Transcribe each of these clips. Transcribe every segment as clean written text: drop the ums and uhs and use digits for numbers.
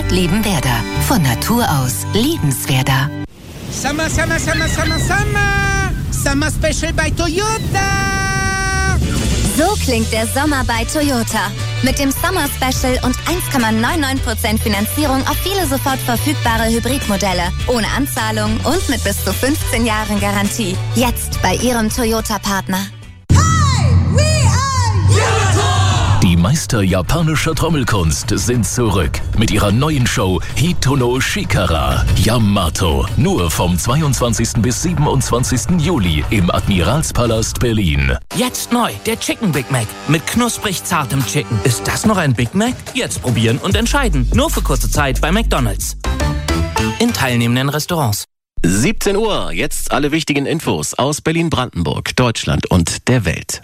Liebenwerda. Von Natur aus lebenswerter. Summer, Summer, Summer, Summer, Summer. Summer Special bei Toyota. So klingt der Sommer bei Toyota. Mit dem Summer Special und 1,99% Finanzierung auf viele sofort verfügbare Hybridmodelle. Ohne Anzahlung und mit bis zu 15 Jahren Garantie. Jetzt bei Ihrem Toyota-Partner. Die Meister japanischer Trommelkunst sind zurück mit ihrer neuen Show Hitono Shikara Yamato. Nur vom 22. bis 27. Juli im Admiralspalast Berlin. Jetzt neu, der Chicken Big Mac mit knusprig zartem Chicken. Ist das noch ein Big Mac? Jetzt probieren und entscheiden. Nur für kurze Zeit bei McDonald's. In teilnehmenden Restaurants. 17 Uhr, jetzt alle wichtigen Infos aus Berlin-Brandenburg, Deutschland und der Welt.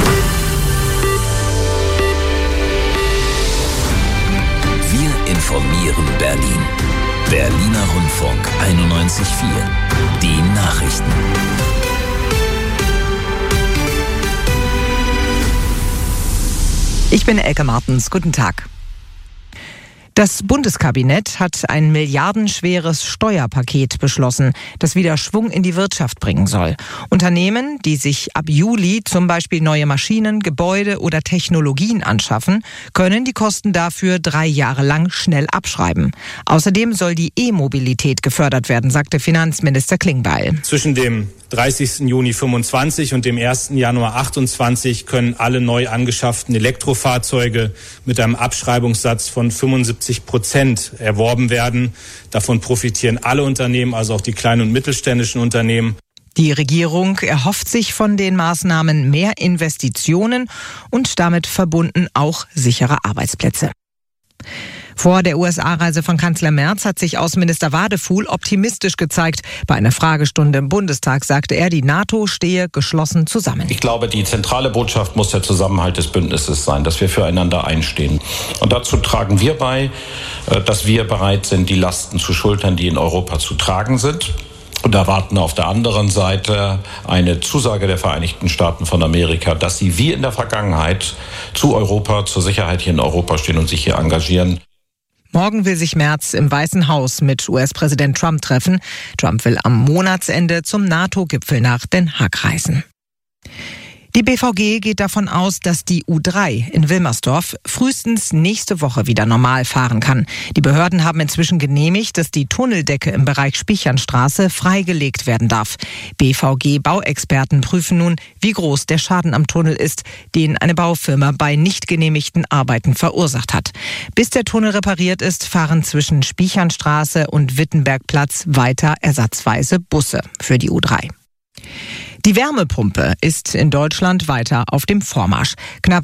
Wir informieren Berlin. Berliner Rundfunk 91.4. Die Nachrichten. Ich bin Elke Martens. Guten Tag. Das Bundeskabinett hat ein milliardenschweres Steuerpaket beschlossen, das wieder Schwung in die Wirtschaft bringen soll. Unternehmen, die sich ab Juli zum Beispiel neue Maschinen, Gebäude oder Technologien anschaffen, können die Kosten dafür 3 Jahre lang schnell abschreiben. Außerdem soll die E-Mobilität gefördert werden, sagte Finanzminister Klingbeil. Zwischen dem 30. Juni 25 und dem 1. Januar 28 können alle neu angeschafften Elektrofahrzeuge mit einem Abschreibungssatz von 75% erworben werden. Davon profitieren alle Unternehmen, also auch die kleinen und mittelständischen Unternehmen. Die Regierung erhofft sich von den Maßnahmen mehr Investitionen und damit verbunden auch sichere Arbeitsplätze. Vor der USA-Reise von Kanzler Merz hat sich Außenminister Wadefuhl optimistisch gezeigt. Bei einer Fragestunde im Bundestag sagte er, die NATO stehe geschlossen zusammen. Ich glaube, die zentrale Botschaft muss der Zusammenhalt des Bündnisses sein, dass wir füreinander einstehen. Und dazu tragen wir bei, dass wir bereit sind, die Lasten zu schultern, die in Europa zu tragen sind. Und erwarten auf der anderen Seite eine Zusage der Vereinigten Staaten von Amerika, dass sie wie in der Vergangenheit zu Europa, zur Sicherheit hier in Europa stehen und sich hier engagieren. Morgen will sich Merz im Weißen Haus mit US-Präsident Trump treffen. Trump will am Monatsende zum NATO-Gipfel nach Den Haag reisen. Die BVG geht davon aus, dass die U3 in Wilmersdorf frühestens nächste Woche wieder normal fahren kann. Die Behörden haben inzwischen genehmigt, dass die Tunneldecke im Bereich Spichernstraße freigelegt werden darf. BVG-Bauexperten prüfen nun, wie groß der Schaden am Tunnel ist, den eine Baufirma bei nicht genehmigten Arbeiten verursacht hat. Bis der Tunnel repariert ist, fahren zwischen Spichernstraße und Wittenbergplatz weiter ersatzweise Busse für die U3. Die Wärmepumpe ist in Deutschland weiter auf dem Vormarsch. Knapp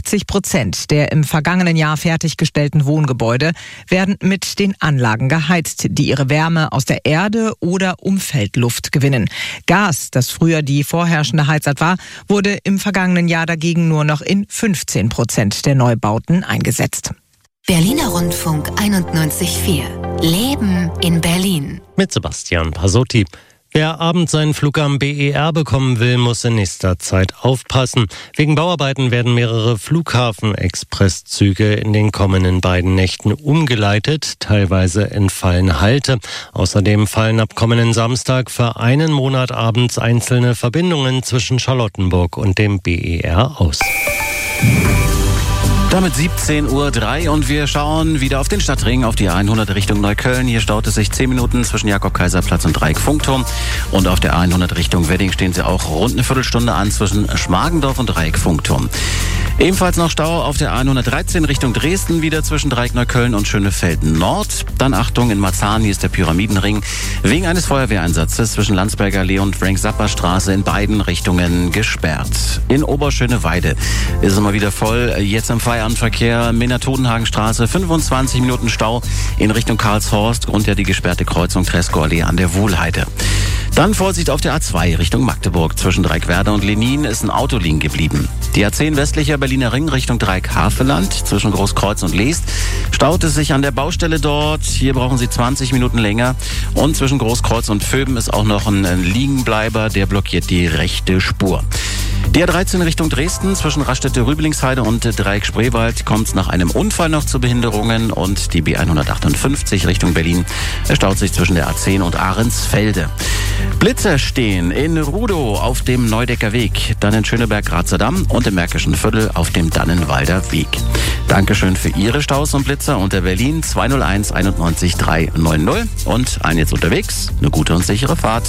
70% der im vergangenen Jahr fertiggestellten Wohngebäude werden mit den Anlagen geheizt, die ihre Wärme aus der Erde oder Umfeldluft gewinnen. Gas, das früher die vorherrschende Heizart war, wurde im vergangenen Jahr dagegen nur noch in 15% der Neubauten eingesetzt. Berliner Rundfunk 91.4. Leben in Berlin. Mit Sebastian Pasotti. Wer abends seinen Flug am BER bekommen will, muss in nächster Zeit aufpassen. Wegen Bauarbeiten werden mehrere Flughafen-Expresszüge in den kommenden beiden Nächten umgeleitet. Teilweise entfallen Halte. Außerdem fallen ab kommenden Samstag für einen Monat abends einzelne Verbindungen zwischen Charlottenburg und dem BER aus. Damit 17:03 Uhr und wir schauen wieder auf den Stadtring, auf die A100 Richtung Neukölln. Hier staut es sich 10 Minuten zwischen Jakob-Kaiser-Platz und Dreieck-Funkturm. Und auf der A100 Richtung Wedding stehen sie auch rund eine Viertelstunde an zwischen Schmargendorf und Dreieck-Funkturm. Ebenfalls noch Stau auf der A113 Richtung Dresden, wieder zwischen Dreieck-Neukölln und Schönefelden Nord. Dann Achtung, in Marzahn, hier ist der Pyramidenring, wegen eines Feuerwehreinsatzes zwischen Landsberger Allee und Frank-Zappa-Straße in beiden Richtungen gesperrt. In Oberschöneweide ist es mal wieder voll, jetzt am Feierabendverkehr, Minna-Todenhagen-Straße, 25 Minuten Stau in Richtung Karlshorst und ja die gesperrte Kreuzung Tresco-Allee an der Wohlheide. Dann Vorsicht auf der A2 Richtung Magdeburg. Zwischen Dreieckwerder und Lenin ist ein Auto liegen geblieben. Die A10 westlicher Berliner Ring Richtung Dreieck-Haveland zwischen Großkreuz und Leest staut es sich an der Baustelle dort. Hier brauchen Sie 20 Minuten länger. Und zwischen Großkreuz und Vöben ist auch noch ein Liegenbleiber, der blockiert die rechte Spur. Die A13 Richtung Dresden zwischen Raststätte-Rüblingsheide und Dreieck-Spreewald kommt es nach einem Unfall noch zu Behinderungen und die B158 Richtung Berlin staut sich zwischen der A10 und Ahrensfelde. Blitzer stehen in Rudow auf dem Neudecker Weg, dann in Schöneberg-Grazer Damm und im Märkischen Viertel auf dem Dannenwalder Weg. Dankeschön für Ihre Staus und Blitzer unter Berlin 201 91 390 und ein jetzt unterwegs, eine gute und sichere Fahrt.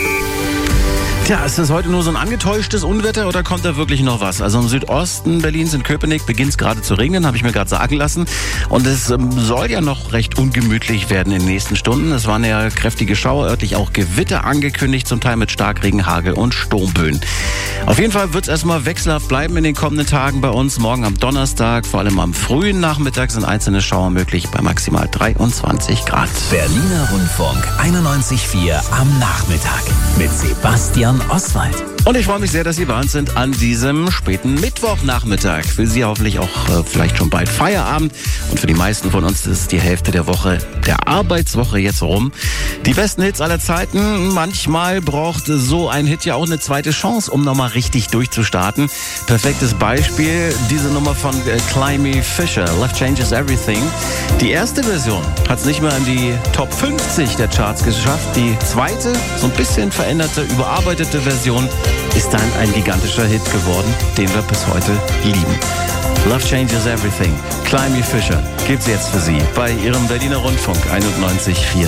Tja, ist das heute nur so ein angetäuschtes Unwetter oder kommt da wirklich noch was? Also im Südosten Berlins in Köpenick beginnt es gerade zu regnen, habe ich mir gerade sagen lassen. Und es soll ja noch recht ungemütlich werden in den nächsten Stunden. Es waren ja kräftige Schauer, örtlich auch Gewitter angekündigt, zum Teil mit Starkregen, Hagel und Sturmböen. Auf jeden Fall wird es erstmal wechselhaft bleiben in den kommenden Tagen bei uns. Morgen am Donnerstag, vor allem am frühen Nachmittag sind einzelne Schauer möglich bei maximal 23 Grad. Berliner Rundfunk 91.4 am Nachmittag mit Sebastian Oswald. Und ich freue mich sehr, dass Sie bei uns sind an diesem späten Mittwochnachmittag. Für Sie hoffentlich auch vielleicht schon bald Feierabend. Und für die meisten von uns ist die Hälfte der Woche, der Arbeitswoche jetzt rum. Die besten Hits aller Zeiten. Manchmal braucht so ein Hit ja auch eine zweite Chance, um nochmal richtig durchzustarten. Perfektes Beispiel, diese Nummer von Climby Fisher, Love Changes Everything. Die erste Version hat es nicht mehr in die Top 50 der Charts geschafft. Die zweite, so ein bisschen veränderte, überarbeitete Version ist dann ein gigantischer Hit geworden, den wir bis heute lieben. Love Changes Everything. Climby Fisher gibt's jetzt für Sie bei Ihrem Berliner Rundfunk 91.4.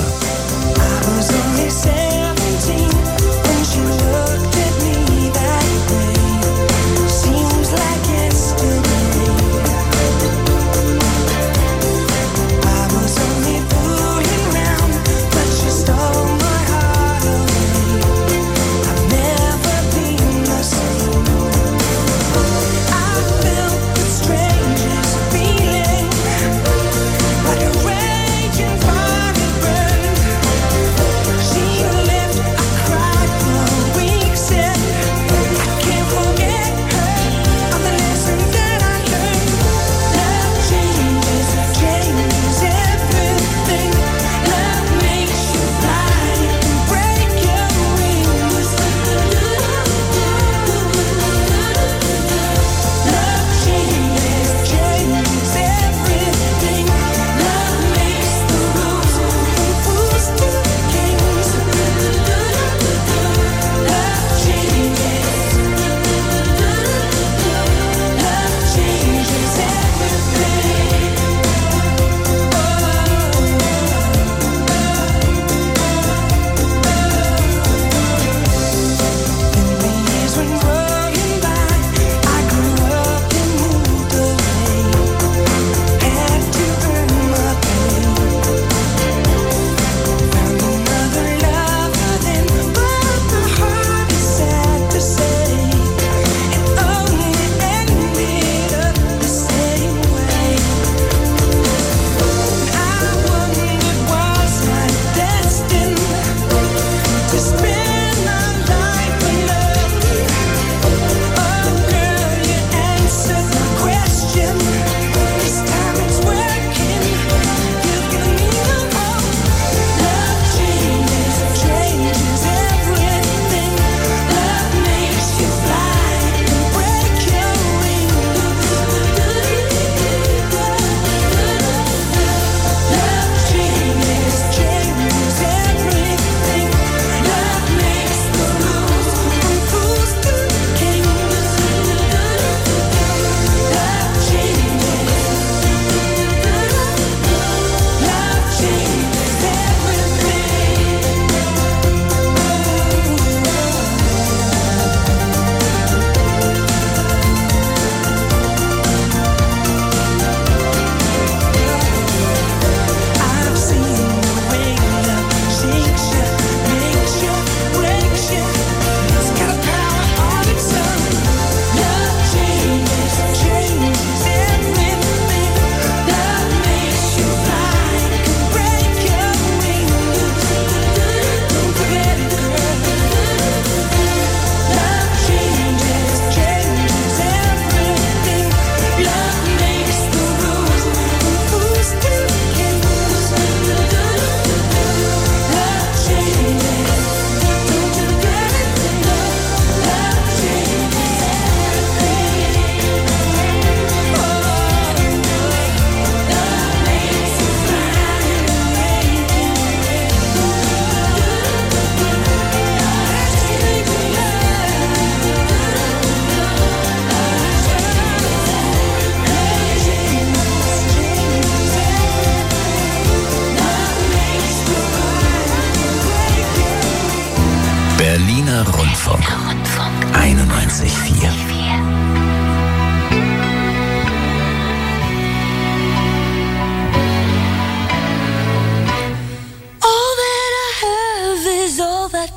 She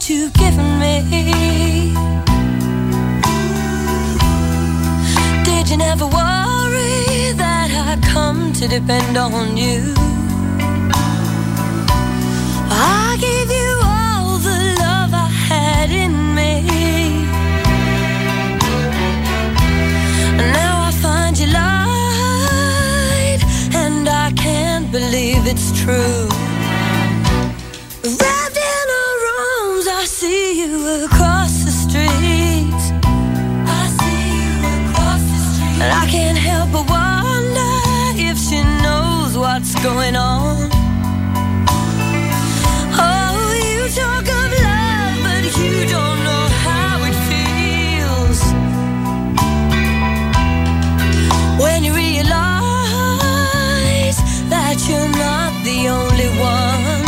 what you've given me. Did you never worry that I'd come to depend on you? I gave you all the love I had in me. And now I find you lied, and I can't believe it's true. Wrapped in her arms, I see you across the street. I see you across the street. And I can't help but wonder if she knows what's going on. Oh, you talk of love, but you don't know how it feels when you realize that you're not the only one.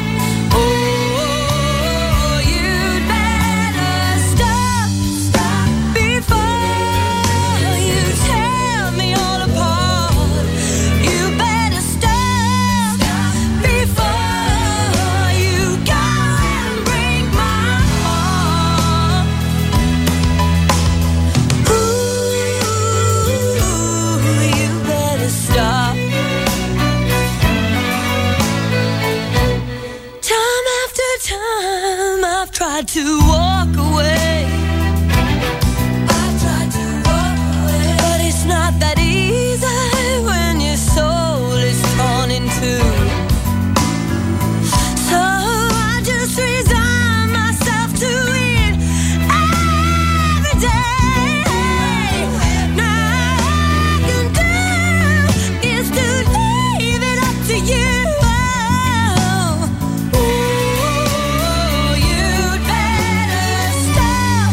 Oh, you'd better stop before you tear me all apart. You better stop before you go and break my heart. Ooh, you better stop. Time after time I've tried to walk away. I've tried to walk away, but it's not that easy when your soul is torn in two. So I just resign myself to it every day. Now all I can do is to leave it up to you. Oh, you'd better stop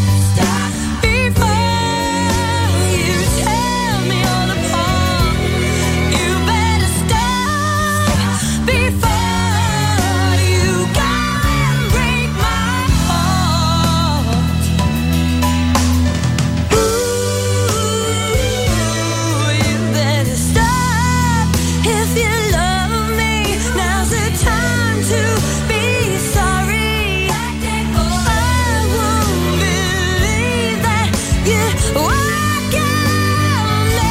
before you tear me all apart. You better stop before you go and break my heart. Ooh, you better stop if you love me. Now's the time to be sorry. I won't believe that you walk away,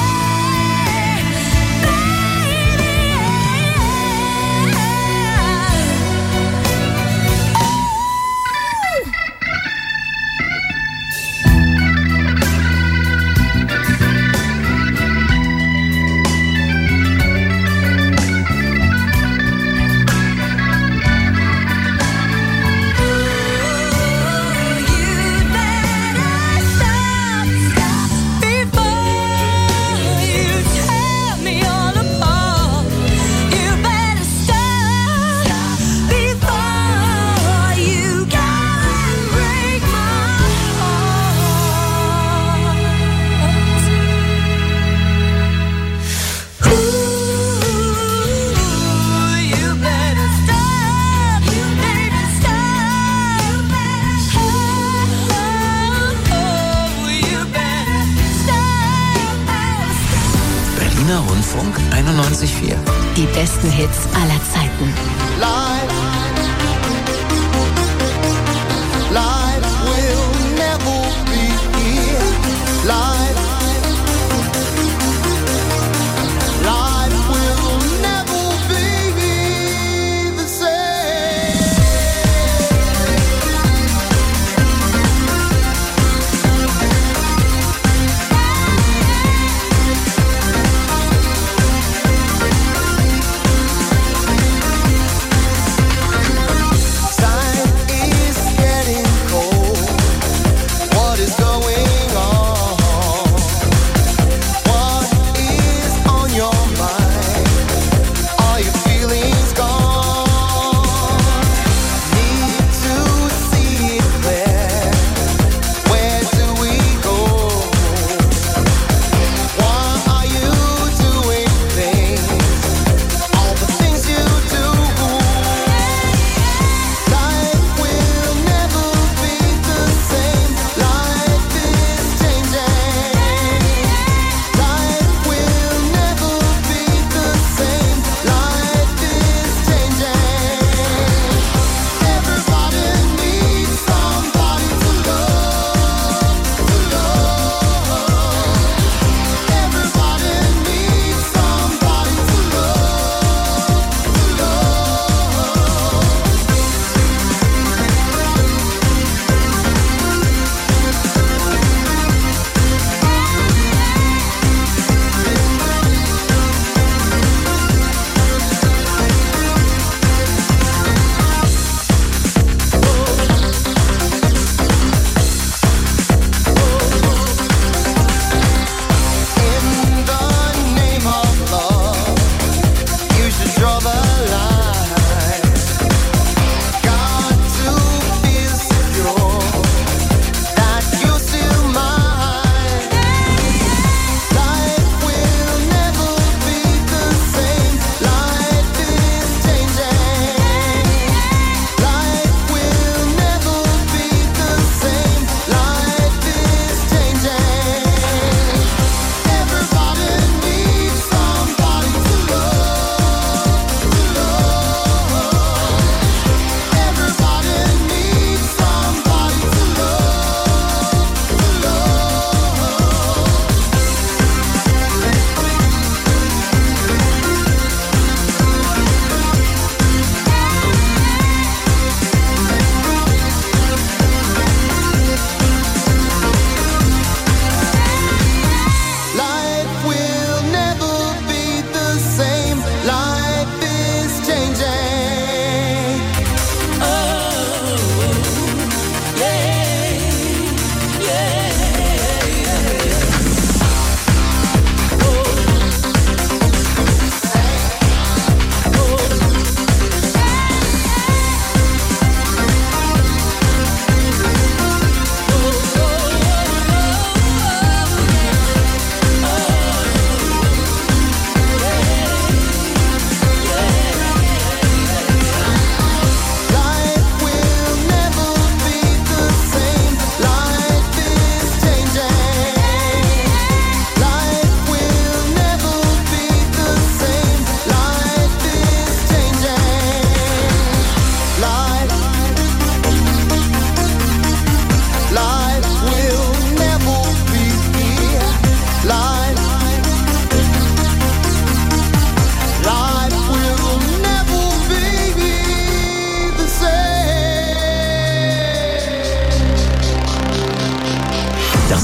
you'd better stop before you tear me all apart. You better stop before you go and break my heart. Ooh, you better stop. You better stop. Oh, you better stop. Berliner Rundfunk 91,4. Die besten Hits aller Zeiten. Life will never be here. Life will never be the same. Time is getting cold.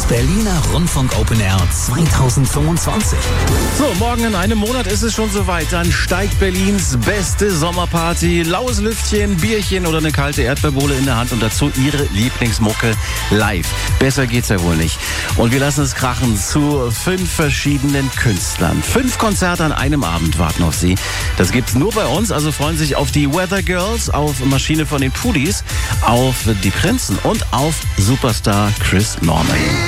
Berliner Rundfunk Open Air 2025. So, morgen in einem Monat ist es schon soweit. Dann steigt Berlins beste Sommerparty. Laues Lüftchen, Bierchen oder eine kalte Erdbeerbohle in der Hand und dazu ihre Lieblingsmucke live. Besser geht's ja wohl nicht. Und wir lassen es krachen zu 5 verschiedenen Künstlern. 5 Konzerte an einem Abend warten auf Sie. Das gibt's nur bei uns, also freuen Sie sich auf die Weather Girls, auf Maschine von den Pudis, auf die Prinzen und auf Superstar Chris Norman.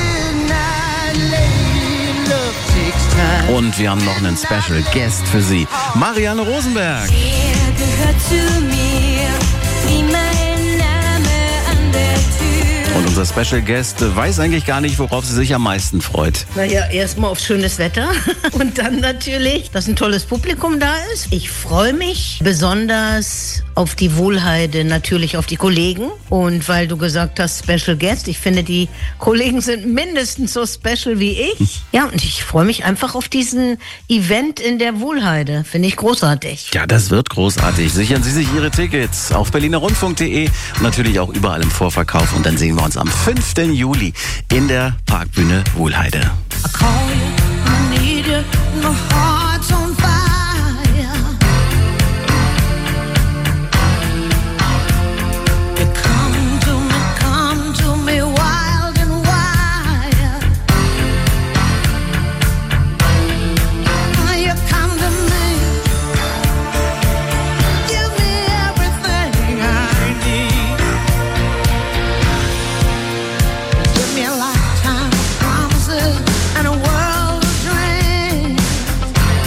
Und wir haben noch einen Special Guest für Sie. Marianne Rosenberg. Er gehört zu mir, wie mein Name an der Tür. Und unser Special Guest weiß eigentlich gar nicht, worauf sie sich am meisten freut. Naja, erstmal auf schönes Wetter und dann natürlich, dass ein tolles Publikum da ist. Ich freue mich besonders auf die Wohlheide, natürlich auf die Kollegen. Und weil du gesagt hast, Special Guest, ich finde, die Kollegen sind mindestens so special wie ich. Ja, und ich freue mich einfach auf diesen Event in der Wohlheide. Finde ich großartig. Ja, das wird großartig. Sichern Sie sich Ihre Tickets auf berlinerrundfunk.de und natürlich auch überall im Vorverkauf. Und dann sehen wir uns am 5. Juli in der Parkbühne Wohlheide. I call you, I need you, my heart's on fire. You come to me wild and wild. You come to me, give me everything I need. Give me a lifetime of promises and a world of dreams.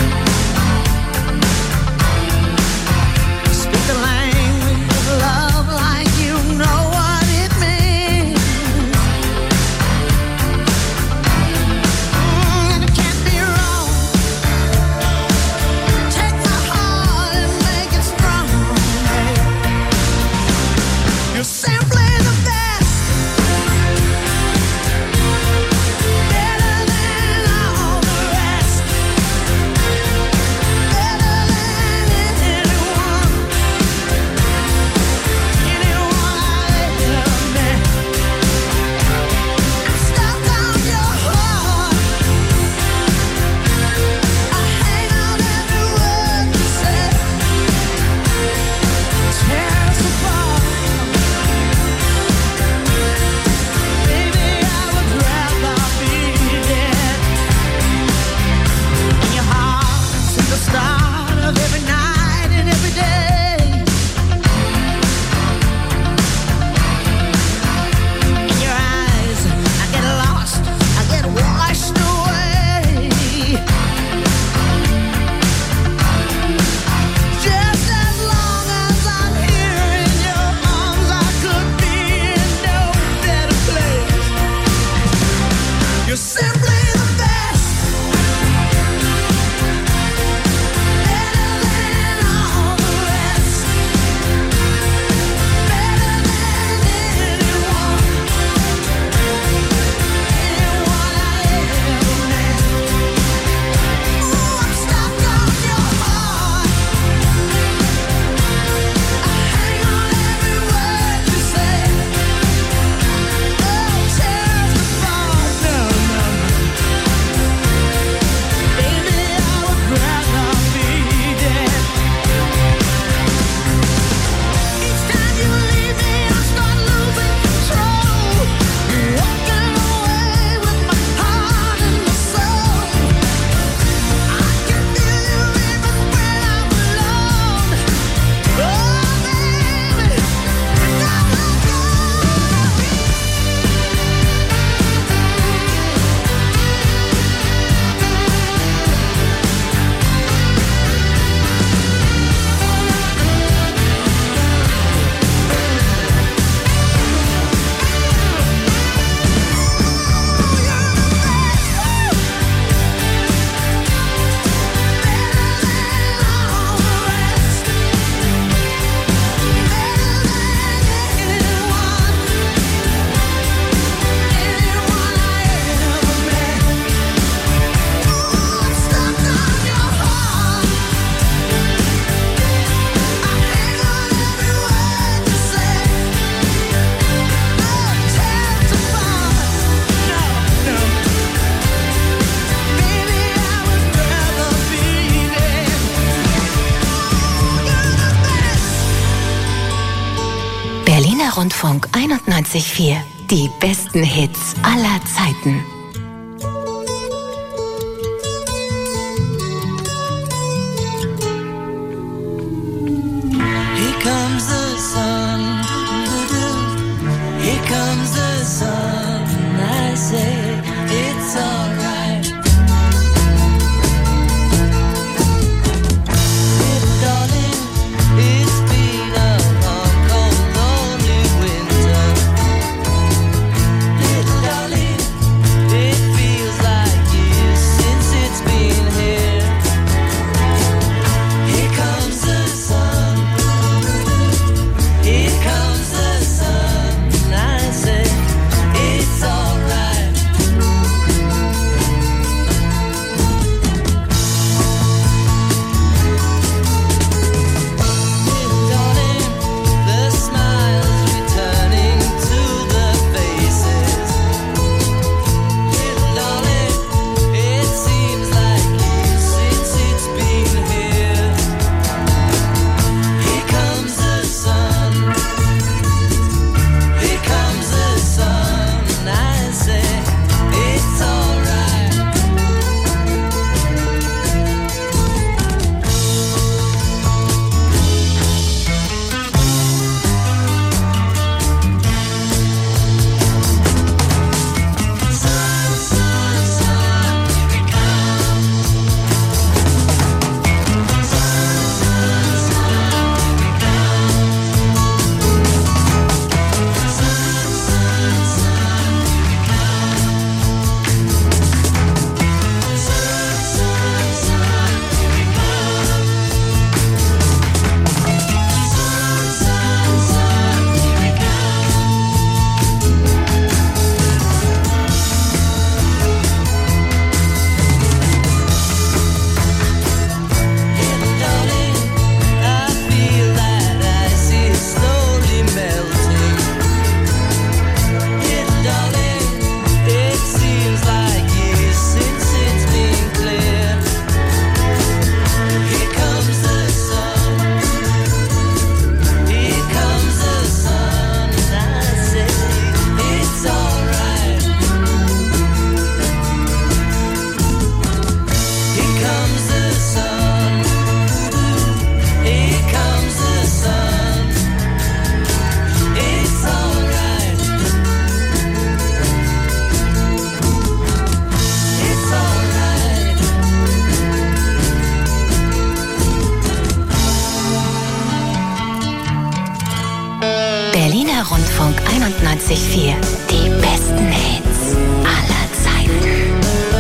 Rundfunk 91.4. Die besten Hits aller Zeiten. Here comes the sun, here comes the sun, I say it's alright. Little darling, it's been a long, cold, lonely winter. Little darling, it feels like years since it's been here. Here comes the sun. Here comes the sun, I say it's alright. Little darling, the smiles returning to the faces. Little darling, it seems like years since it's been here. Here comes the sun. Here comes the sun, I say it's alright. Sun, sun, sun, here it comes. Sun, sun, sun, here it comes. Sun, sun, sun, here it comes. Sun, sun, sun, here it comes. Sun, sun, sun, here it Little darling, I feel that ice is slowly melting. Little darling, it seems like years since it's been clear. Here comes the sun. Here comes the sun, I say it's alright. Here comes the sun. Here comes the sun. It's alright. It's alright. Berliner Rundfunk 91.4. Die besten Hits aller Zeiten.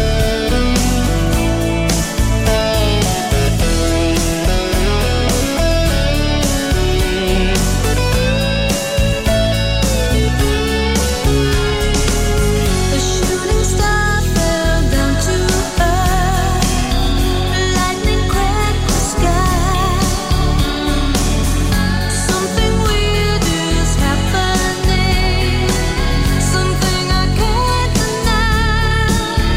A shooting star fell down to earth. Lightning cracked the sky. Something weird is happening. Something I can't deny.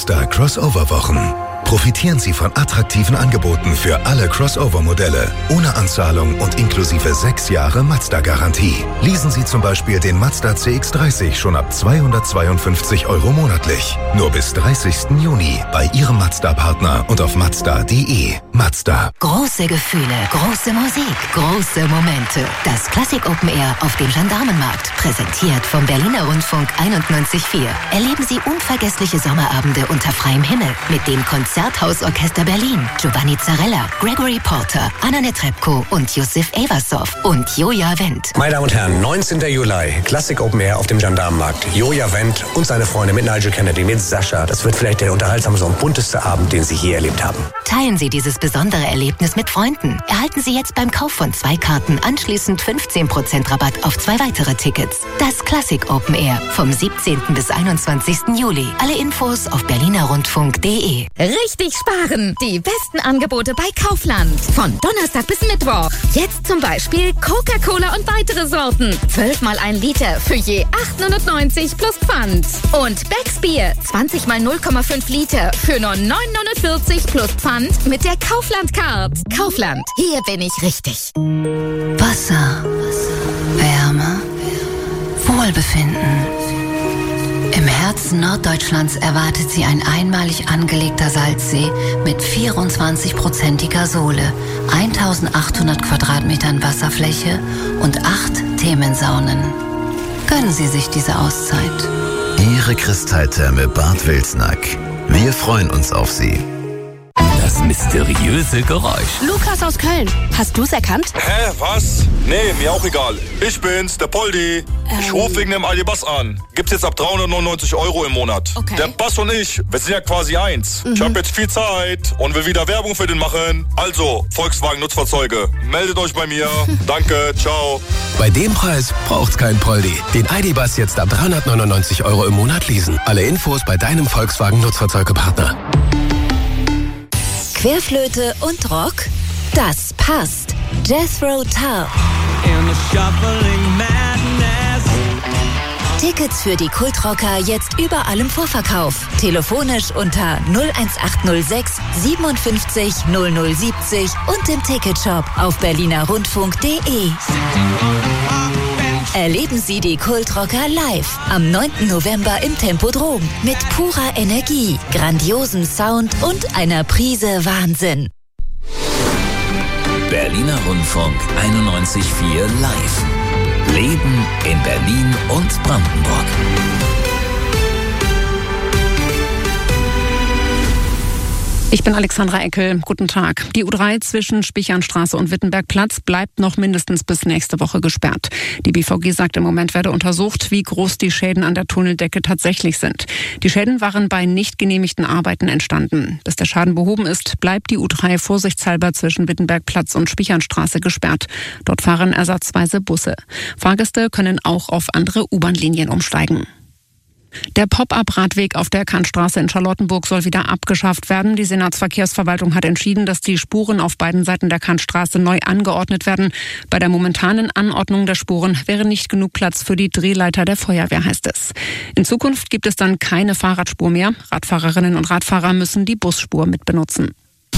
Mazda Crossover-Wochen. Profitieren Sie von attraktiven Angeboten für alle Crossover-Modelle, ohne Anzahlung und inklusive 6 Jahre Mazda-Garantie. Leasen Sie zum Beispiel den Mazda CX-30 schon ab 252 € monatlich. Nur bis 30. Juni bei Ihrem Mazda-Partner und auf Mazda.de. Mazda. Große Gefühle, große Musik, große Momente. Das Klassik Open Air auf dem Gendarmenmarkt, präsentiert vom Berliner Rundfunk 91.4. Erleben Sie unvergessliche Sommerabende unter freiem Himmel mit dem Konzerthausorchester Berlin, Giovanni Zarella, Gregory Porter, Anna Netrebko und Yusuf Eversov und Joja Wendt. Meine Damen und Herren, 19. Juli, Klassik Open Air auf dem Gendarmenmarkt. Joja Wendt und seine Freunde mit Nigel Kennedy, mit Sascha. Das wird vielleicht der unterhaltsamste und bunteste Abend, den Sie je erlebt haben. Teilen Sie dieses besondere Erlebnis mit Freunden. Erhalten Sie jetzt beim Kauf von 2 Karten anschließend 15% Rabatt auf 2 weitere Tickets. Das Klassik Open Air vom 17. bis 21. Juli. Alle Infos auf berlinerrundfunk.de. Richtig sparen! Die besten Angebote bei Kaufland. Von Donnerstag bis Mittwoch. Jetzt zum Beispiel Coca-Cola und weitere Sorten. 12 mal 1 Liter für je 8,99 plus Pfand. Und Becks Bier 20 mal 0,5 Liter für nur 9,49 plus Pfand mit der Kaufland-Card. Kaufland, hier bin ich richtig. Wasser, Wärme, Wohlbefinden. Im Herzen Norddeutschlands erwartet Sie ein einmalig angelegter Salzsee mit 24%iger Sohle, 1800 Quadratmetern Wasserfläche und 8 Themensaunen. Gönnen Sie sich diese Auszeit. Ihre Kristalltherme Bad Wilsnack. Wir freuen uns auf Sie. Das mysteriöse Geräusch. Lukas aus Köln. Hast du's erkannt? Hä, was? Nee, mir auch egal. Ich bin's, der Poldi. Ich rufe wegen dem Aldi-Bass an. Gibt's jetzt ab 399 € im Monat. Okay. Der Bass und ich, wir sind ja quasi eins. Ich habe jetzt viel Zeit und will wieder Werbung für den machen. Also, Volkswagen Nutzfahrzeuge, meldet euch bei mir. Danke, ciao. Bei dem Preis braucht's kein Poldi. Den Aldi-Bass jetzt ab 399 € im Monat leasen. Alle Infos bei deinem Volkswagen Nutzfahrzeugepartner. Querflöte und Rock? Das passt. Jethro Tull. Tickets für die Kultrocker jetzt überall im Vorverkauf. Telefonisch unter 01806 57 0070 und im Ticketshop auf berlinerrundfunk.de. Erleben Sie die Kultrocker live am 9. November im Tempodrom mit purer Energie, grandiosem Sound und einer Prise Wahnsinn. Berliner Rundfunk 91.4 live. Leben in Berlin und Brandenburg. Ich bin Alexandra Eckel. Guten Tag. Die U3 zwischen Spichernstraße und Wittenbergplatz bleibt noch mindestens bis nächste Woche gesperrt. Die BVG sagt, im Moment werde untersucht, wie groß die Schäden an der Tunneldecke tatsächlich sind. Die Schäden waren bei nicht genehmigten Arbeiten entstanden. Bis der Schaden behoben ist, bleibt die U3 vorsichtshalber zwischen Wittenbergplatz und Spichernstraße gesperrt. Dort fahren ersatzweise Busse. Fahrgäste können auch auf andere U-Bahn-Linien umsteigen. Der Pop-up-Radweg auf der Kantstraße in Charlottenburg soll wieder abgeschafft werden. Die Senatsverkehrsverwaltung hat entschieden, dass die Spuren auf beiden Seiten der Kantstraße neu angeordnet werden. Bei der momentanen Anordnung der Spuren wäre nicht genug Platz für die Drehleiter der Feuerwehr, heißt es. In Zukunft gibt es dann keine Fahrradspur mehr. Radfahrerinnen und Radfahrer müssen die Busspur mitbenutzen.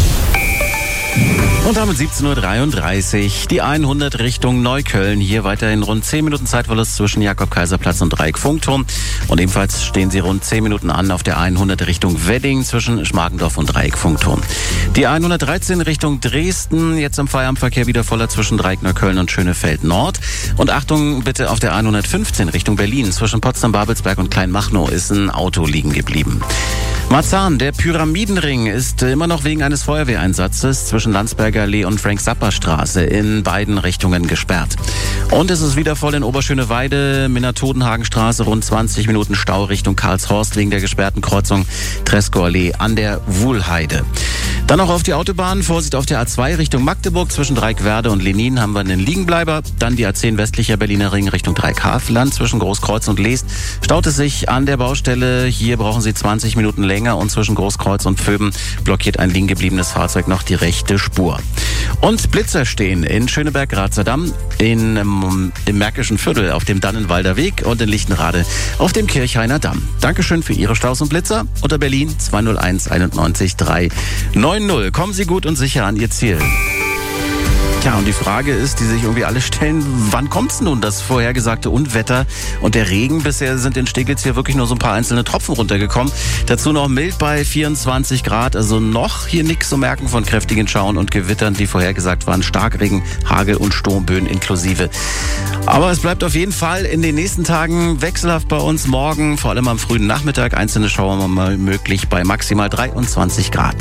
Und damit 17.33 Uhr, die 100 Richtung Neukölln. Hier weiterhin rund 10 Minuten Zeitverlust zwischen Jakob-Kaiser-Platz und Dreieck-Funkturm. Und ebenfalls stehen Sie rund 10 Minuten an auf der 100 Richtung Wedding zwischen Schmargendorf und Dreieck-Funkturm. Die 113 Richtung Dresden, jetzt im Feierabendverkehr wieder voller zwischen Dreieck-Neukölln und Schönefeld Nord. Und Achtung bitte auf der 115 Richtung Berlin zwischen Potsdam-Babelsberg und Kleinmachnow ist ein Auto liegen geblieben. Marzahn, der Pyramidenring ist immer noch wegen eines Feuerwehreinsatzes zwischen Landsberger Allee und Frank-Zappa-Straße in beiden Richtungen gesperrt. Und es ist wieder voll in Oberschöneweide, Minna-Todenhagen-Straße, rund 20 Minuten Stau Richtung Karlshorst wegen der gesperrten Kreuzung Treskow-Allee an der Wuhlheide. Dann auch auf die Autobahn, Vorsicht auf der A2 Richtung Magdeburg, zwischen Dreieck-Werde und Lenin haben wir einen Liegenbleiber. Dann die A10 westlicher Berliner Ring Richtung Dreieck-Havelland zwischen Großkreuz und Leest. Staut es sich an der Baustelle, hier brauchen Sie 20 Minuten länger länger und zwischen Großkreuz und Pföben blockiert ein liegen gebliebenes Fahrzeug noch die rechte Spur. Und Blitzer stehen in Schöneberg-Grazer Damm, im Märkischen Viertel auf dem Dannenwalder Weg und in Lichtenrade auf dem Kirchhainer Damm. Dankeschön für Ihre Staus und Blitzer unter Berlin 201 91 390. Kommen Sie gut und sicher an Ihr Ziel. Tja, und die Frage ist, die sich irgendwie alle stellen, wann kommt's nun, das vorhergesagte Unwetter und der Regen? Bisher sind in Steglitz hier wirklich nur so ein paar einzelne Tropfen runtergekommen. Dazu noch mild bei 24 Grad, also noch hier nichts zu merken von kräftigen Schauern und Gewittern, die vorhergesagt waren. Starkregen, Hagel und Sturmböen inklusive. Aber es bleibt auf jeden Fall in den nächsten Tagen wechselhaft bei uns. Morgen, vor allem am frühen Nachmittag, einzelne Schauer mal möglich bei maximal 23 Grad.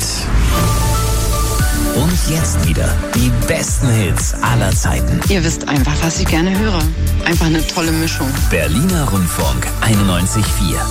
Und jetzt wieder die besten Hits aller Zeiten. Ihr wisst einfach, was ich gerne höre. Einfach eine tolle Mischung. Berliner Rundfunk 91,4.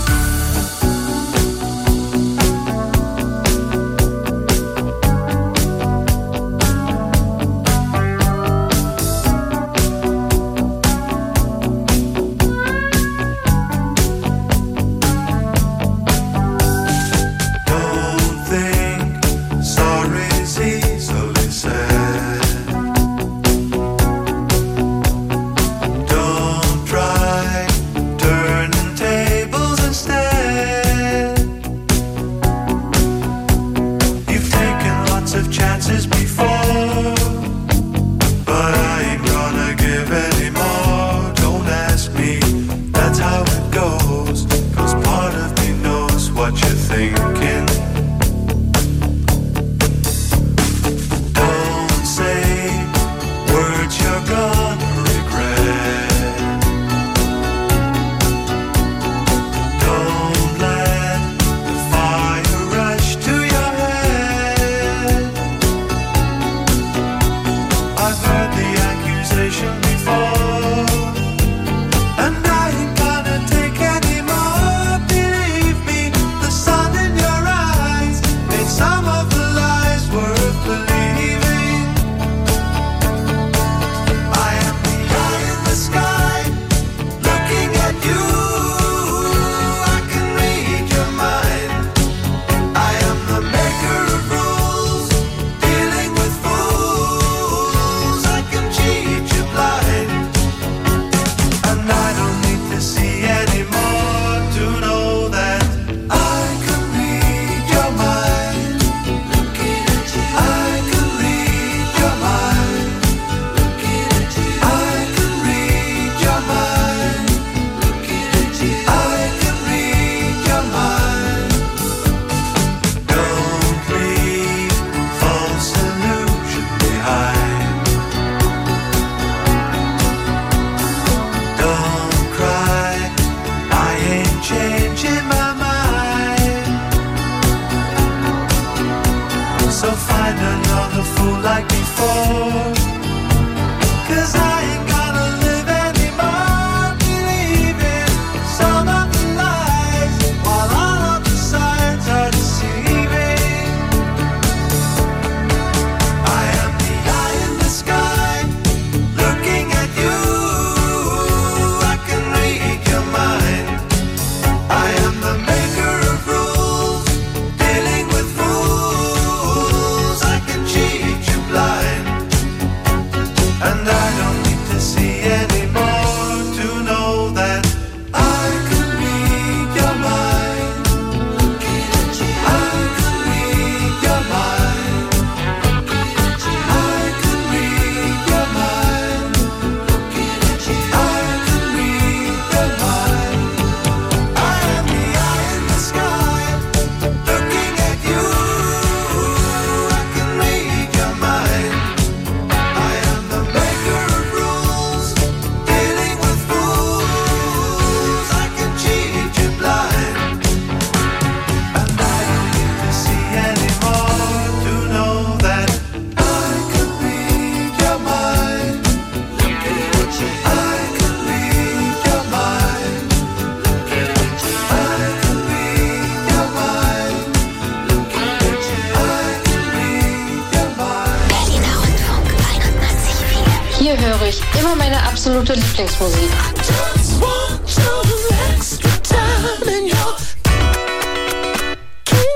Hier höre ich immer meine absolute Lieblingsmusik. Keep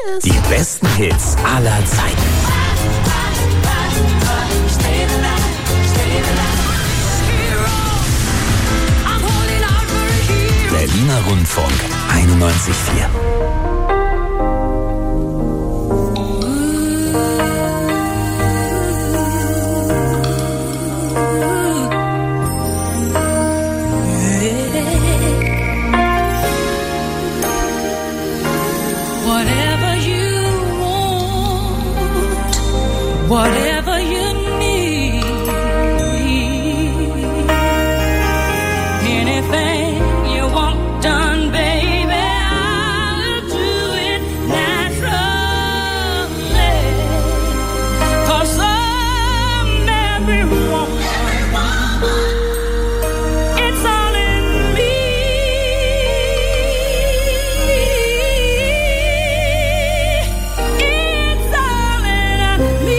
größten Hits aller Zeiten. Berliner Rundfunk 91,4. Whatever you want, whatever you need, anything you want done, baby, I'll do it naturally. 'Cause I'm every woman, it's all in me. It's all in me.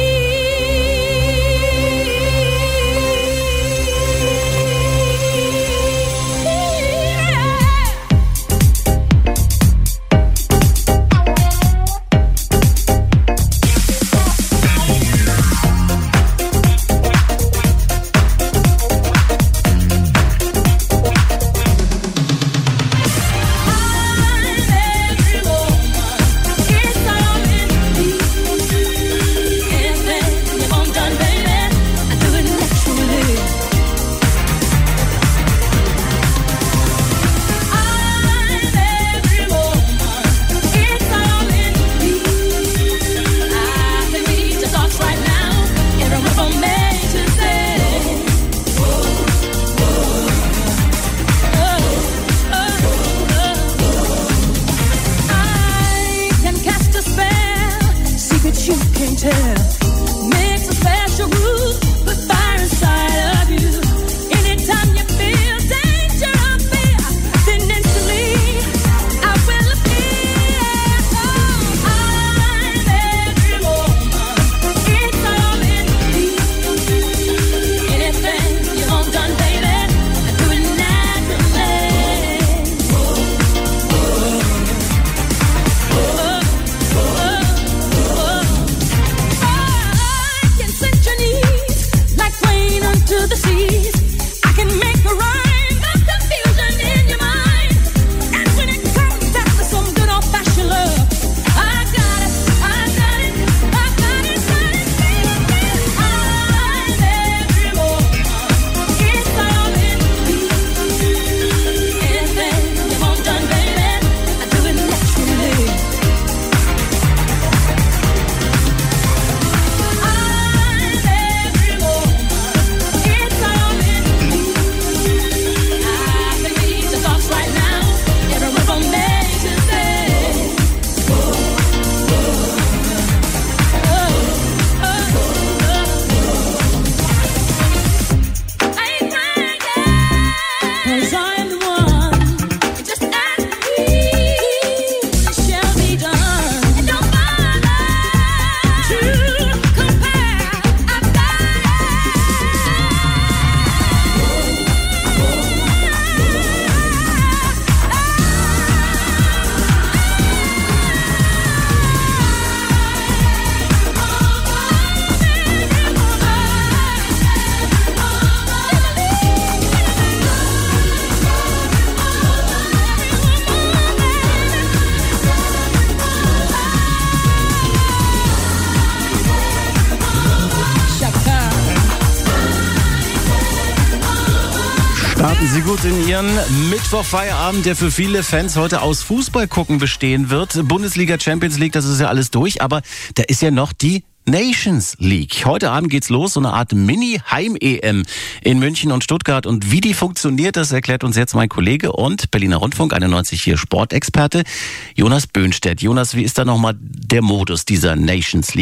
Starten Sie gut in Ihren Mittwochfeierabend, der für viele Fans heute aus Fußball gucken bestehen wird. Bundesliga, Champions League, das ist ja alles durch, aber da ist ja noch die Nations League. Heute Abend geht's los, so eine Art Mini-Heim-EM in München und Stuttgart. Und wie die funktioniert, das erklärt uns jetzt mein Kollege und Berliner Rundfunk 91,4 Sportexperte Jonas Böhnstedt. Jonas, wie ist da nochmal der Modus dieser Nations League?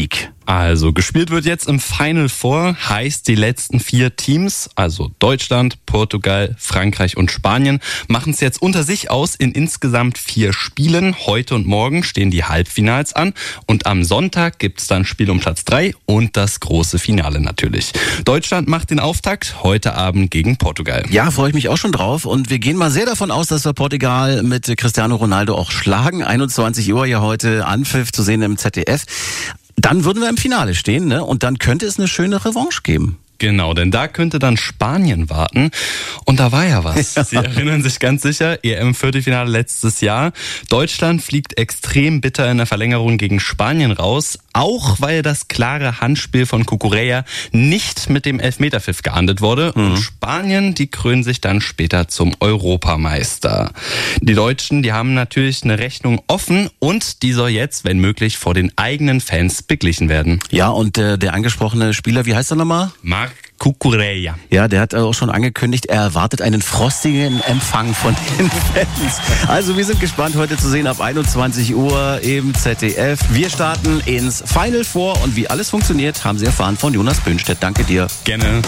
Also, gespielt wird jetzt im Final Four, heißt die letzten 4 Teams, also Deutschland, Portugal, Frankreich und Spanien, machen es jetzt unter sich aus in insgesamt 4 Spielen. Heute und morgen stehen die Halbfinals an und am Sonntag gibt es dann Spiel um Platz 3 und das große Finale natürlich. Deutschland macht den Auftakt heute Abend gegen Portugal. Ja, freue ich mich auch schon drauf und wir gehen mal sehr davon aus, dass wir Portugal mit Cristiano Ronaldo auch schlagen. 21 Uhr ja heute Anpfiff zu sehen im ZDF. Dann würden wir im Finale stehen, ne? Und dann könnte es eine schöne Revanche geben. Genau, denn da könnte dann Spanien warten. Und da war ja was. Sie erinnern sich ganz sicher, EM-Viertelfinale letztes Jahr. Deutschland fliegt extrem bitter in der Verlängerung gegen Spanien raus, auch weil das klare Handspiel von Cucurella nicht mit dem Elfmeterpfiff geahndet wurde. Und Spanien, die krönen sich dann später zum Europameister. Die Deutschen, die haben natürlich eine Rechnung offen und die soll jetzt, wenn möglich, vor den eigenen Fans beglichen werden. Ja, und der angesprochene Spieler, wie heißt er nochmal? Marc Cucurella. Ja, der hat auch schon angekündigt, er erwartet einen frostigen Empfang von den Fans. Also wir sind gespannt, heute zu sehen ab 21 Uhr im ZDF. Wir starten ins Final Four und wie alles funktioniert, haben Sie erfahren von Jonas Böhnstedt. Danke dir. Gerne.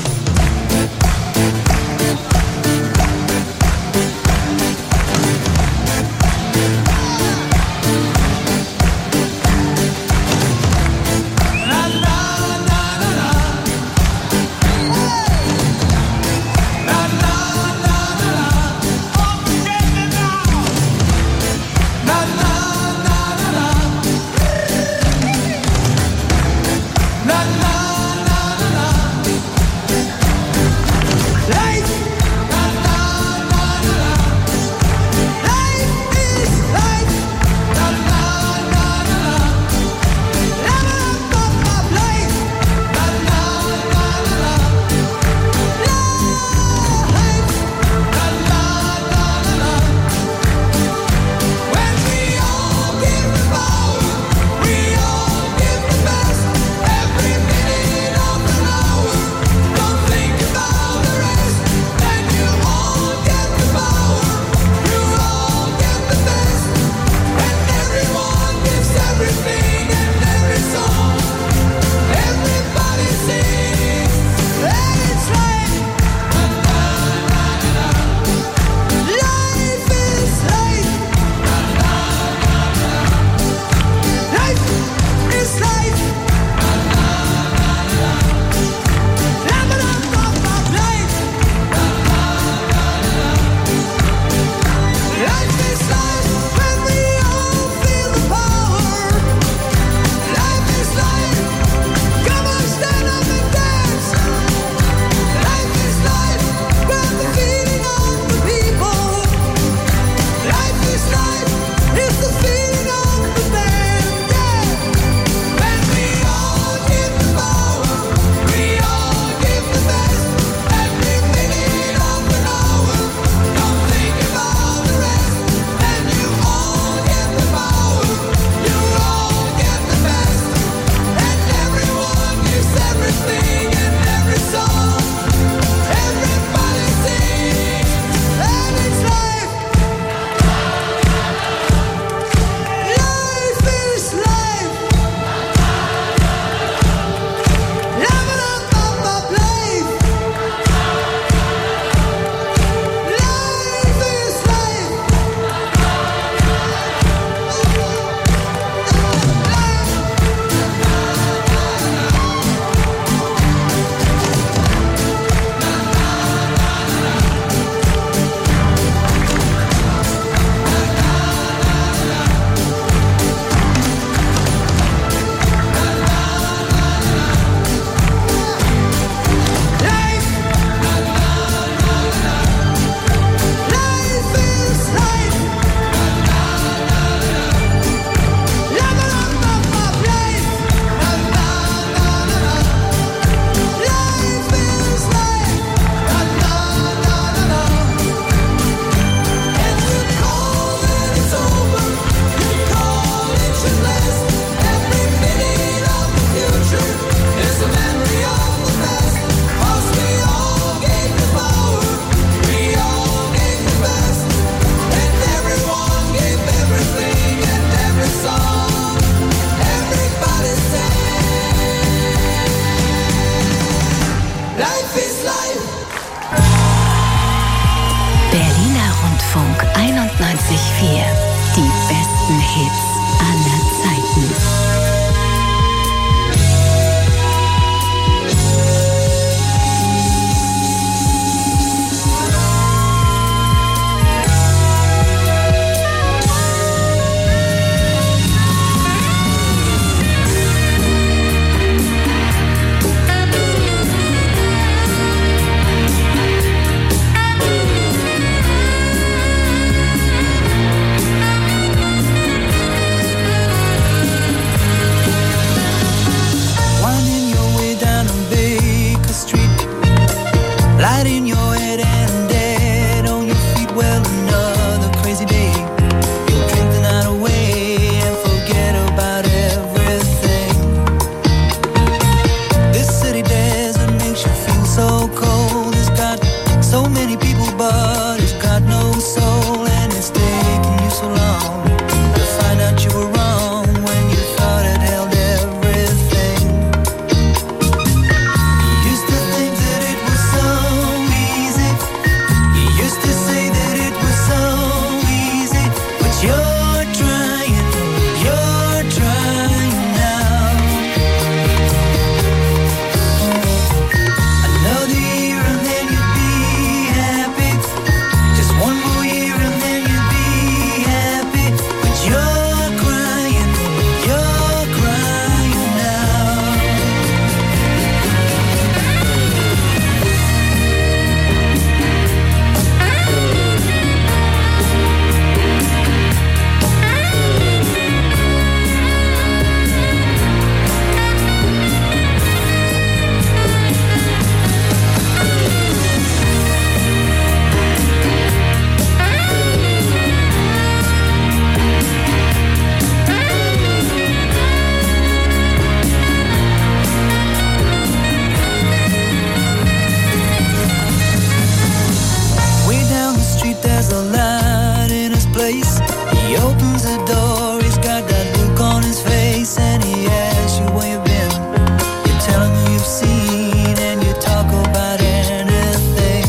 place. He opens the door, he's got that look on his face, and he asks you where you've been. You tell him who you've seen, and you talk about anything.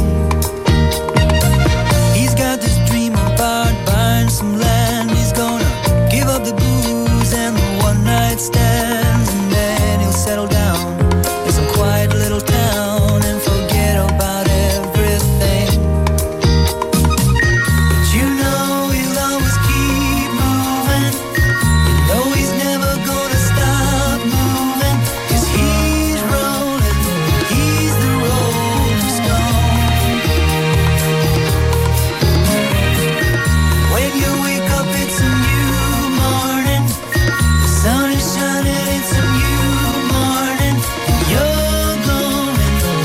He's got this dream about buying some land. He's gonna give up the booze and the one-night stands, and then he'll settle down in some quiet little town and forget about everything. But you know he'll always keep moving. You know he's never gonna stop moving, 'cause he's rolling, he's the Rolling Stone. When you wake up, it's a new morning. The sun is shining, it's a new morning. And you're going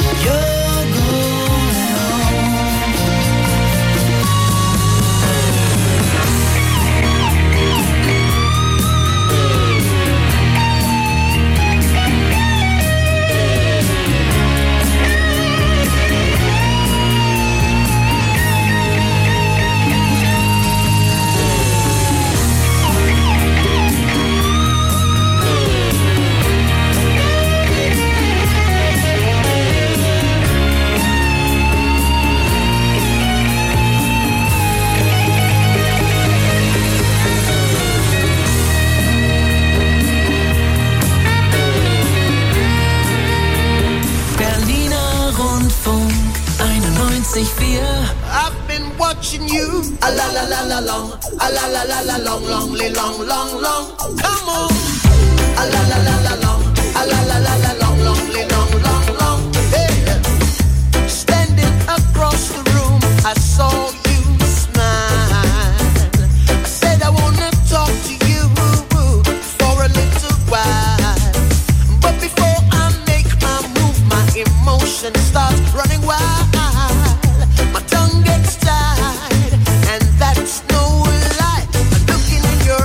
Berliner Rundfunk 91,4. I've been watching you. A la la la la long. A la la la la long, long, long, long, long. Come on. A la la la la long. A la la la la long, long, long, long, long. Hey. Standing across the room, I saw you smile. I said I wanna talk to you for a little while. But before I make my move, my emotion starts running wild. My tongue gets tied, and that's no lie. I'm looking in your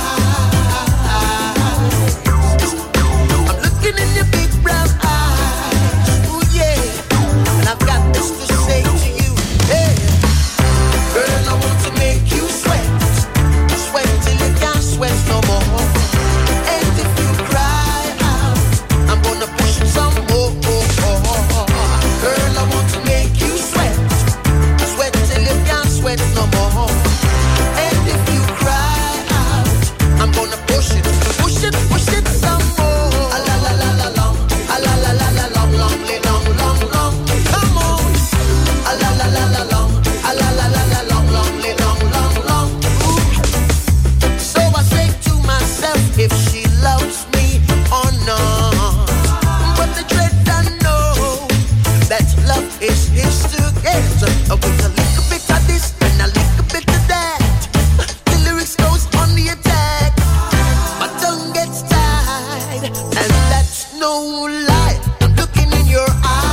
eyes. I'm looking in your big brown eyes. Ooh yeah, and I've got this to say to you. Hey, girl, I want to make you sweat, sweat till you can't sweat no more. And if you cry out, I'm gonna push it some more. Girl, I want to make you sweat, sweat till you can't sweat no more. And if you cry out, I'm gonna push it some more. A la la la la long, a la la la la long, long, long, long, long. Come on. A la la la la long, a la la la la long, long, long, long, long. Ooh. So I say to myself, if she loves me or not. But the dread I know that love is his to get. With a little bit of this and a little bit of that, the lyrics goes on the attack. My tongue gets tied, and that's no lie. I'm looking in your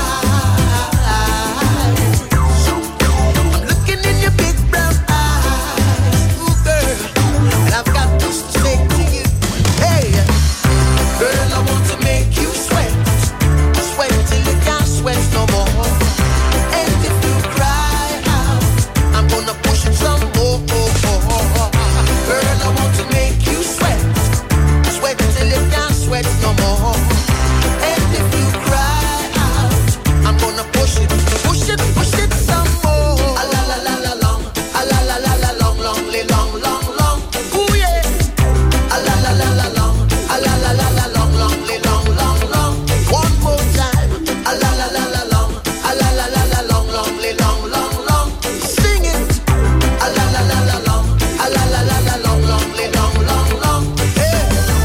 eyes. I'm looking in your big brown eyes. Ooh, girl, and I've got this to say to you. Hey, girl, I want to make you sweat, sweat till you can't sweat no more. And if you cry out, I'm gonna push it some more. Girl, I want to make you sweat, sweat till you can't sweat no more. And if you cry out, I'm gonna push it some more. A la la la la long, a la la la la long, long, long, long, long. Ooh yeah. A la la la la long, a la la la la long, long, long, long, long. One more time. A la la la la long, a la la la la long, long, long, long, long. Sing it. A la la la la long, a la la la la long, long, long, long, long. Hey.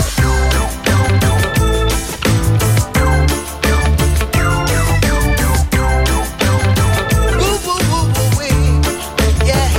Woo, woo, woo, woo, wee. Yeah.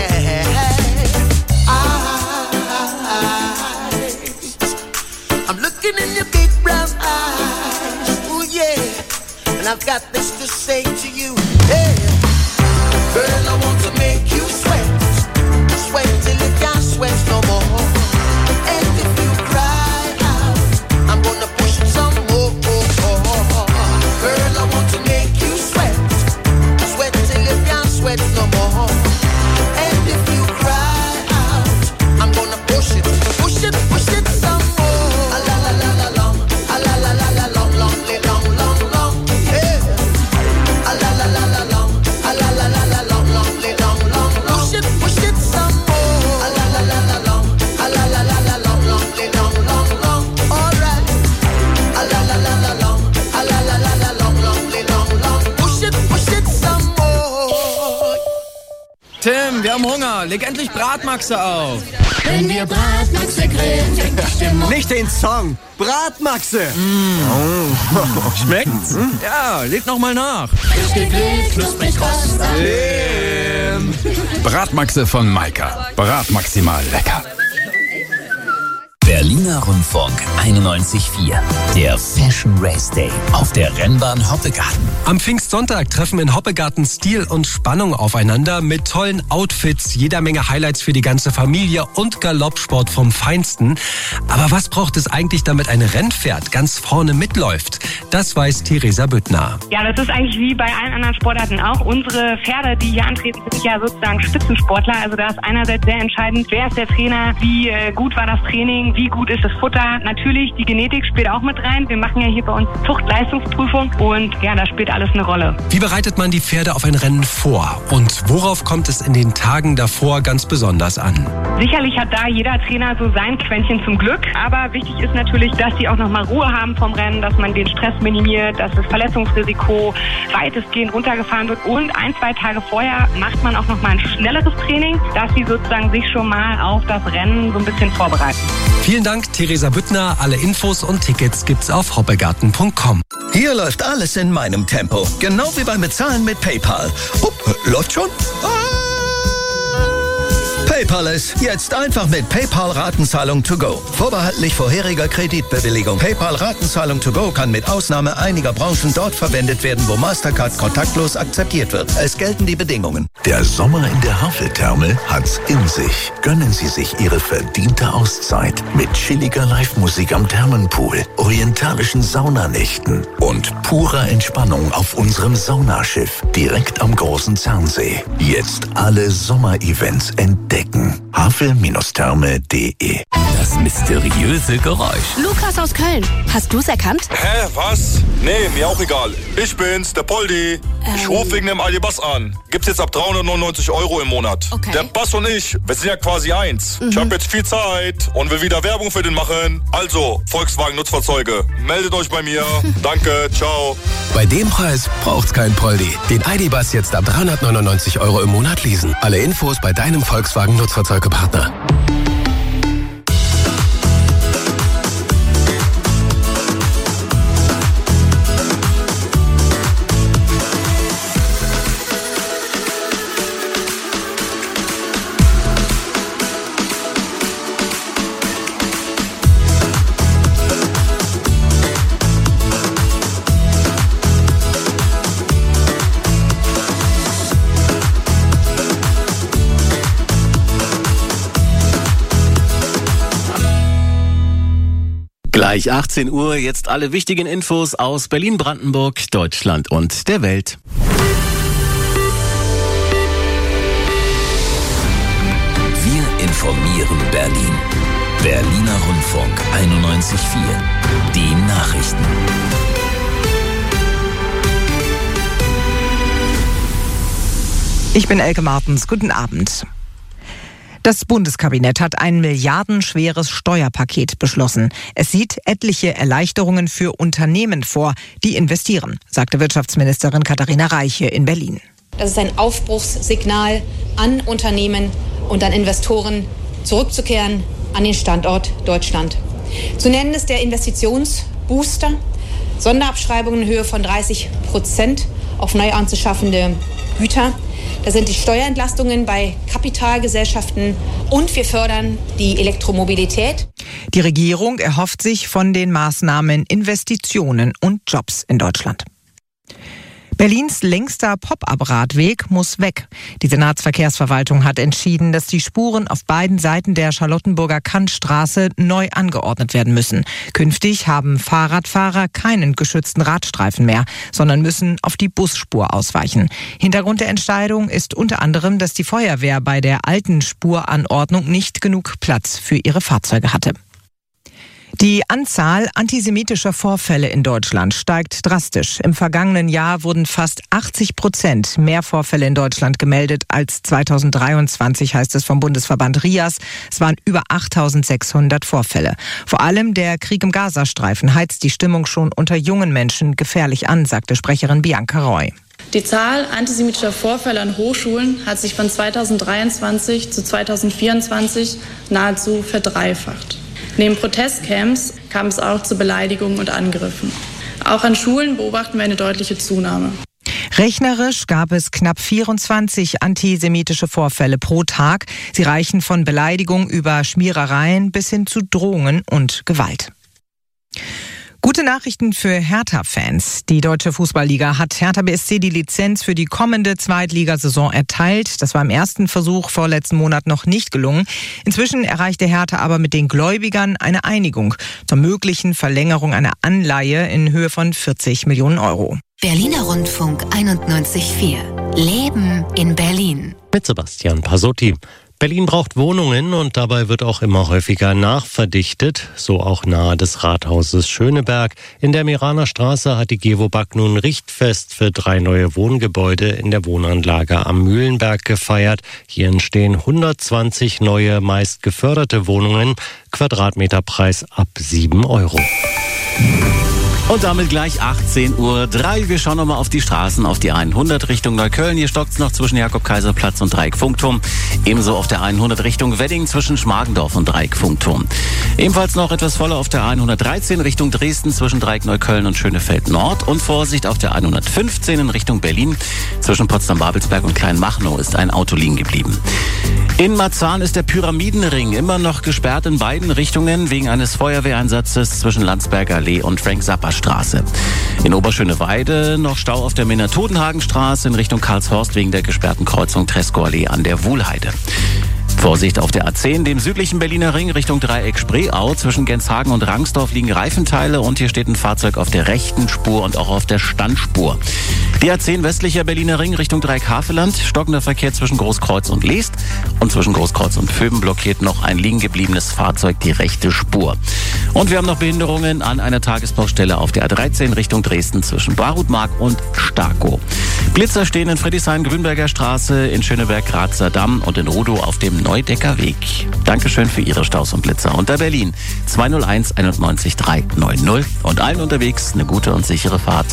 I'm looking in your big brown eyes. Ooh yeah. And I've got this to say to you. Hey. Girl, I want to make you sweat, sweat till you can't sweat no more. And if you cry out, I'm gonna push it some more. Girl, I want to make you sweat, sweat till you can't sweat no more. And if you cry out, Wir haben Hunger. Leg endlich Bratmaxe auf. Wenn wir Bratmaxe grillen, fängt die Stimmung. Nicht den Song. Bratmaxe. Schmeckt's? Ja, leg noch mal nach. Frisch gegrillt, knusprig rost. Bratmaxe von Maika. Bratmaximal lecker. Berliner Rundfunk 91.4. Der Fashion Race Day auf der Rennbahn Hoppegarten. Am Pfingstsonntag treffen in Hoppegarten Stil und Spannung aufeinander mit tollen Outfits, jeder Menge Highlights für die ganze Familie und Galoppsport vom Feinsten. Aber was braucht es eigentlich, damit ein Rennpferd ganz vorne mitläuft? Das weiß Theresa Büttner. Ja, das ist eigentlich wie bei allen anderen Sportarten auch. Unsere Pferde, die hier antreten, sind ja sozusagen Spitzensportler. Also da ist einerseits sehr entscheidend, wer ist der Trainer, wie gut war das Training, wie gut ist das Futter. Natürlich, die Genetik spielt auch mit rein. Wir machen ja hier bei uns Zuchtleistungsprüfung und ja, da spielt alles eine Rolle. Wie bereitet man die Pferde auf ein Rennen vor? Und worauf kommt es in den Tagen davor ganz besonders an? Sicherlich hat da jeder Trainer so sein Quäntchen zum Glück. Aber wichtig ist natürlich, dass sie auch nochmal Ruhe haben vom Rennen, dass man den Stress minimiert, dass das Verletzungsrisiko weitestgehend runtergefahren wird. Und 1-2 Tage vorher macht man auch nochmal ein schnelleres Training, dass sie sozusagen sich schon mal auf das Rennen so ein bisschen vorbereiten. Vielen Dank, Theresa Büttner. Alle Infos und Tickets gibt's auf hoppegarten.com. Hier läuft alles in meinem Tempo. Genau wie beim Bezahlen mit PayPal. Läuft schon? PayPal ist jetzt einfach mit PayPal-Ratenzahlung to go. Vorbehaltlich vorheriger Kreditbewilligung. PayPal-Ratenzahlung to go kann mit Ausnahme einiger Branchen dort verwendet werden, wo Mastercard kontaktlos akzeptiert wird. Es gelten die Bedingungen. Der Sommer in der Haveltherme hat's in sich. Gönnen Sie sich Ihre verdiente Auszeit mit chilliger Live-Musik am Thermenpool, orientalischen Saunanächten und purer Entspannung auf unserem Saunaschiff direkt am großen Zernsee. Jetzt alle Sommer-Events entdecken. Havel-therme.de. Das mysteriöse Geräusch. Lukas aus Köln. Hast du's erkannt? Hä, was? Nee, mir auch egal. Ich bin's, der Poldi. Ich rufe wegen dem ID-Bass an. Gibt's jetzt ab 399 € im Monat. Okay. Der Bass und ich, wir sind ja quasi eins. Ich habe jetzt viel Zeit und will wieder Werbung für den machen. Also, Volkswagen Nutzfahrzeuge, meldet euch bei mir. Danke, ciao. Bei dem Preis braucht's kein Poldi. Den ID-Bus jetzt ab 399 € im Monat leasen. Alle Infos bei deinem Volkswagen Nutzfahrzeugepartner. Gleich 18 Uhr, jetzt alle wichtigen Infos aus Berlin, Brandenburg, Deutschland und der Welt. Wir informieren Berlin. Berliner Rundfunk 91.4. Die Nachrichten. Ich bin Elke Martens. Guten Abend. Das Bundeskabinett hat ein milliardenschweres Steuerpaket beschlossen. Es sieht etliche Erleichterungen für Unternehmen vor, die investieren, sagte Wirtschaftsministerin Katharina Reiche in Berlin. Das ist ein Aufbruchssignal an Unternehmen und an Investoren, zurückzukehren an den Standort Deutschland. Zu nennen ist der Investitionsbooster, Sonderabschreibungen in Höhe von 30% auf neu anzuschaffende Güter. Da sind die Steuerentlastungen bei Kapitalgesellschaften und wir fördern die Elektromobilität. Die Regierung erhofft sich von den Maßnahmen Investitionen und Jobs in Deutschland. Berlins längster Pop-up-Radweg muss weg. Die Senatsverkehrsverwaltung hat entschieden, dass die Spuren auf beiden Seiten der Charlottenburger Kantstraße neu angeordnet werden müssen. Künftig haben Fahrradfahrer keinen geschützten Radstreifen mehr, sondern müssen auf die Busspur ausweichen. Hintergrund der Entscheidung ist unter anderem, dass die Feuerwehr bei der alten Spuranordnung nicht genug Platz für ihre Fahrzeuge hatte. Die Anzahl antisemitischer Vorfälle in Deutschland steigt drastisch. Im vergangenen Jahr wurden fast 80% mehr Vorfälle in Deutschland gemeldet als 2023, heißt es vom Bundesverband RIAS. Es waren über 8.600 Vorfälle. Vor allem der Krieg im Gazastreifen heizt die Stimmung schon unter jungen Menschen gefährlich an, sagte Sprecherin Bianca Roy. Die Zahl antisemitischer Vorfälle an Hochschulen hat sich von 2023 zu 2024 nahezu verdreifacht. Neben Protestcamps kam es auch zu Beleidigungen und Angriffen. Auch an Schulen beobachten wir eine deutliche Zunahme. Rechnerisch gab es knapp 24 antisemitische Vorfälle pro Tag. Sie reichen von Beleidigung über Schmierereien bis hin zu Drohungen und Gewalt. Gute Nachrichten für Hertha-Fans. Die Deutsche Fußballliga hat Hertha BSC die Lizenz für die kommende Zweitligasaison erteilt. Das war im ersten Versuch vorletzten Monat noch nicht gelungen. Inzwischen erreichte Hertha aber mit den Gläubigern eine Einigung zur möglichen Verlängerung einer Anleihe in Höhe von 40 Millionen Euro. Berliner Rundfunk 91.4. Leben in Berlin. Mit Sebastian Pasotti. Berlin braucht Wohnungen und dabei wird auch immer häufiger nachverdichtet, so auch nahe des Rathauses Schöneberg. In der Meraner Straße hat die Gewobag nun Richtfest für 3 neue Wohngebäude in der Wohnanlage am Mühlenberg gefeiert. Hier entstehen 120 neue, meist geförderte Wohnungen, Quadratmeterpreis ab 7 Euro. Und damit gleich 18:03 Uhr. Wir schauen nochmal auf die Straßen, auf die 100 Richtung Neukölln. Hier stockt's noch zwischen Jakob-Kaiser-Platz und Dreieck-Funkturm. Ebenso auf der 100 Richtung Wedding zwischen Schmargendorf und Dreieck-Funkturm. Ebenfalls noch etwas voller auf der 113 Richtung Dresden zwischen Dreieck-Neukölln und Schönefeld-Nord. Und Vorsicht auf der 115 in Richtung Berlin. Zwischen Potsdam-Babelsberg und Kleinmachnow ist ein Auto liegen geblieben. In Marzahn ist der Pyramidenring immer noch gesperrt in beiden Richtungen wegen eines Feuerwehreinsatzes zwischen Landsberger Allee und Frank-Zappa-Straße. In Oberschöneweide noch Stau auf der Minna-Todenhagen-Straße in Richtung Karlshorst wegen der gesperrten Kreuzung Treskow-Allee an der Wuhlheide. Vorsicht auf der A10, dem südlichen Berliner Ring Richtung Dreieck Spreeau. Zwischen Genshagen und Rangsdorf liegen Reifenteile und hier steht ein Fahrzeug auf der rechten Spur und auch auf der Standspur. Die A10 westlicher Berliner Ring Richtung Dreieck Havelland. Stockender Verkehr zwischen Großkreuz und Leest und zwischen Großkreuz und Vöben blockiert noch ein liegen gebliebenes Fahrzeug die rechte Spur. Und wir haben noch Behinderungen an einer Tagesbaustelle auf der A13 Richtung Dresden zwischen Barutmark und Starkow. Blitzer stehen in Friedrichshain-Grünberger Straße, in Schöneberg-Grazer Damm und in Rudow auf dem Neudecker Weg. Dankeschön für Ihre Staus und Blitzer. Unter Berlin 201 91 390 und allen unterwegs eine gute und sichere Fahrt.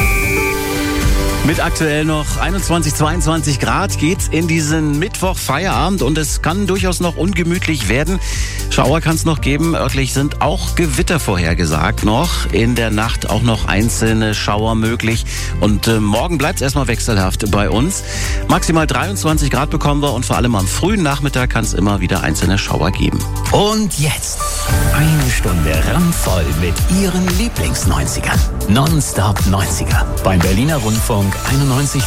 Mit aktuell noch 21, 22 Grad geht's in diesen Mittwoch Feierabend und es kann durchaus noch ungemütlich werden. Schauer kann es noch geben. Örtlich sind auch Gewitter vorhergesagt noch. In der Nacht auch noch einzelne Schauer möglich. Und morgen bleibt es erstmal wechselhaft bei uns. Maximal 23 Grad bekommen wir und vor allem am frühen Nachmittag kann es immer wieder einzelne Schauer geben. Und jetzt eine Stunde randvoll mit Ihren Lieblings-90ern. Nonstop 90er beim Berliner Rundfunk 91.4.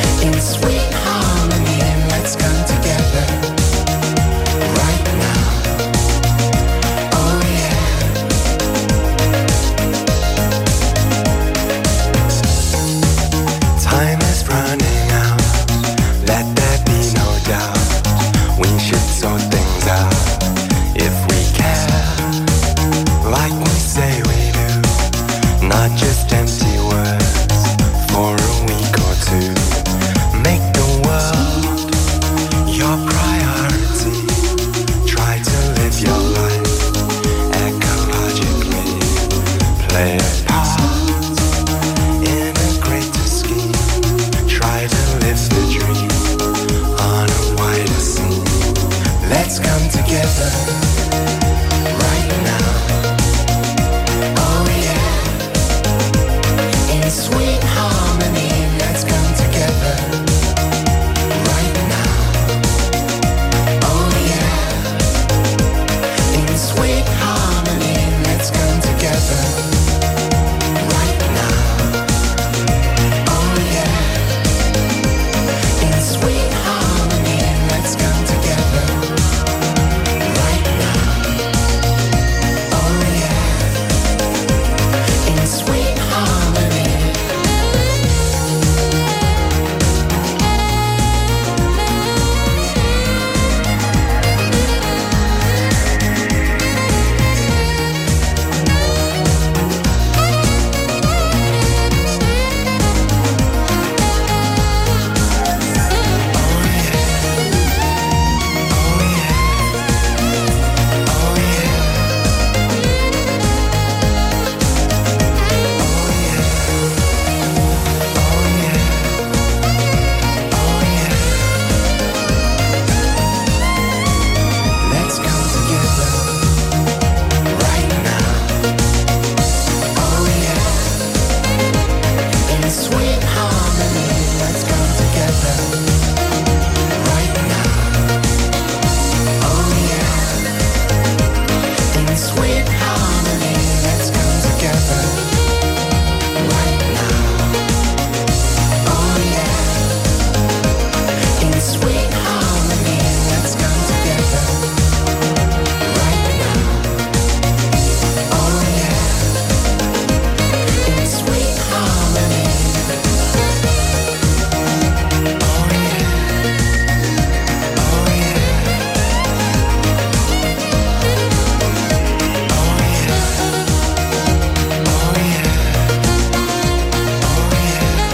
Sweet harmony, let's come together right now. together.